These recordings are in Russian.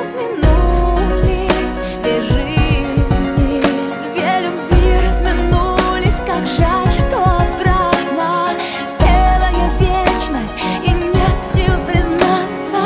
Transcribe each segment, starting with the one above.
разминулись две жизни, две любви разминулись. Как жаль, что обратно целая вечность, и нет сил признаться.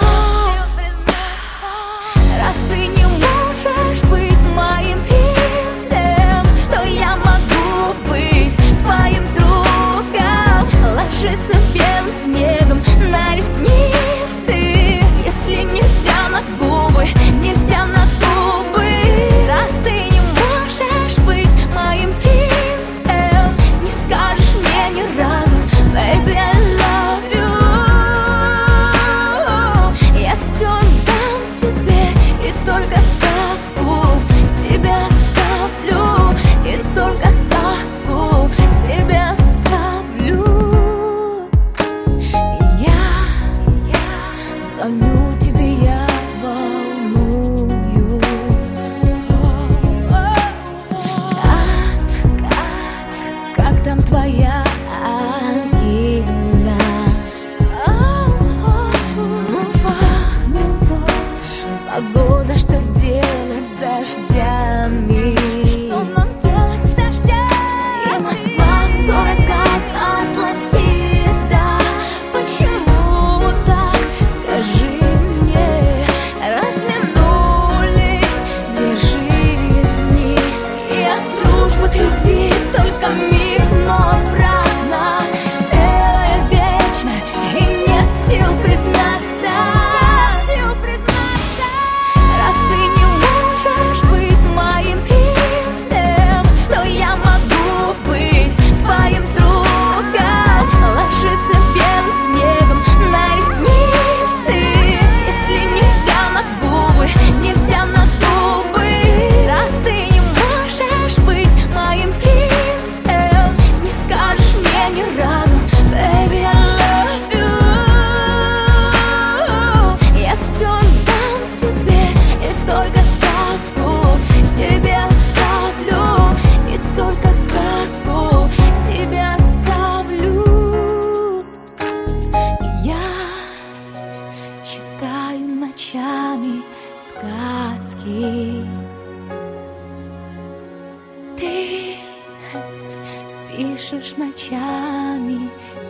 Раз ты не можешь быть моим принцем, то я могу быть твоим другом. Ложиться белым снегом на ресницы, если нельзя на губы, нельзя на губы. Раз ты не можешь быть моим принцем, не скажешь мне ни разу baby I love you. Я все дам тебе, и только сказку себе оставлю, и только сказку себе оставлю. Я звоню тебе, я волнуюсь. Как там твоя ангина? Ну вот, погода, что делать с дождями? Что нам делать с дождями? И Москва скоро как Атлантида. Почему так? Скажи мне. Разминулись две жизни, и от дружбы к любви только миг, но обратно целая вечность, и нет сил признаться. Раз ты не можешь быть моим принцем, то я могу быть твоим другом. Ложиться белым снегом на ресницы, если нельзя на губы, нельзя на губы. Раз ты не можешь быть моим принцем, не скажешь мне ни разу baby I love you. Я все дам тебе, и только сказку себе оставлю, и только сказку себе оставлю. Я читаю ночами сказки, ты пишешь ночами